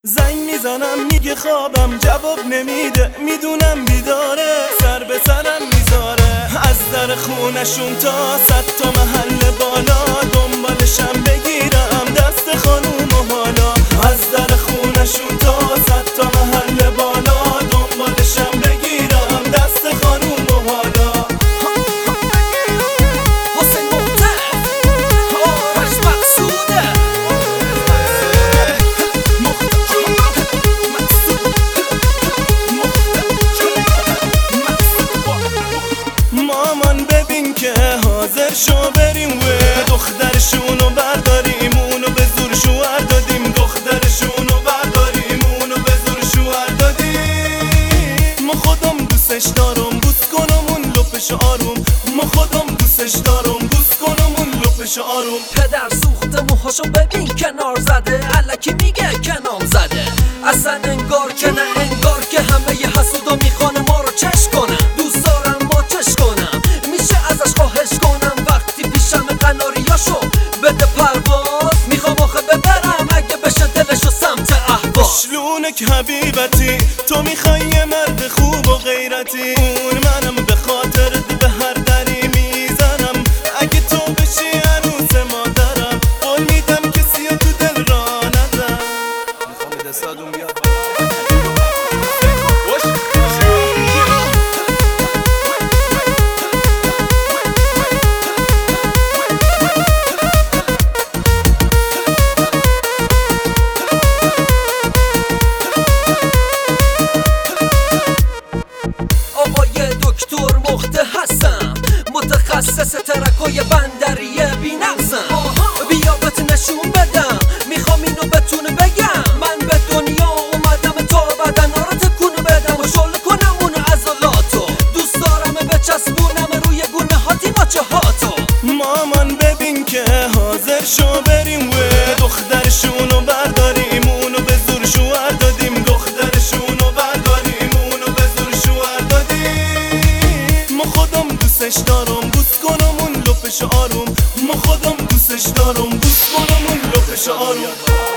زنگ میزنم میگه خوابم جواب نمیده، میدونم بیداره، سر به سرم میذاره. از در خونشون تا 100 تا محل بالا دنبالشم بگیرم دست خانوم و حالا. از در خونشون تا 100 تا محل بالا دنبالشم بگیرم دست خانوم و حالا. حسین محتف آرش مقصوده مامان ببین که حاضر شو بریم و دخترشونو برداریم، اونو به زور شوهر دادیم. دخترشونو برداریم، اونو به زور شوهر دادیم. ما خودم دوستش دارم، بوس کنم اون لپش آروم. ما خودم دوستش دارم، بوس کنم اون لپش آروم. پدر سوخته موهاشو ببین کنار زده، الکی میگه کنام زده. اصلا انگار که نه انگار که همه ی حسودا میخوان ما رو چش کنن. دوست دارم ما چش کنم، میشه ازش خواهش کنم وقتی پیشم قناریاشو بده پرواز. میخوام آخه ببرم اگه بشه دلشو سمت اهواز. شلونک حبیبتی تو میخوای یه مرد خوب و غیرتی، اون منم به خاطرت به هر دری میزنم. اگه تو بشی عروس مادرم قول میدم کسی تو دل را ندم. میخوام دستادون بیاد دکتر مخته هستم، متخصص ترکای بندریه بی نقصم. بیا بهت نشون بدم، میخوام اینو بتون بگم. من به دنیا اومدم تا بدنا رو تکون بدم و شل کنم اون عضلاتو. دوست دارم بچسبونم روی گونه هاتی ماچه هاتو. مامان ببین که حاضر شو بریم و دخترشونو برداریم، اونو به زور شوهر دادیم. دخترشونو برداریم، اونو به زور شوهر دادیم. ما خودم دوستش دارم، بوس کنم اون لپش آروم. ما خودم دوستش دارم، بوس کنم اون لپش آروم.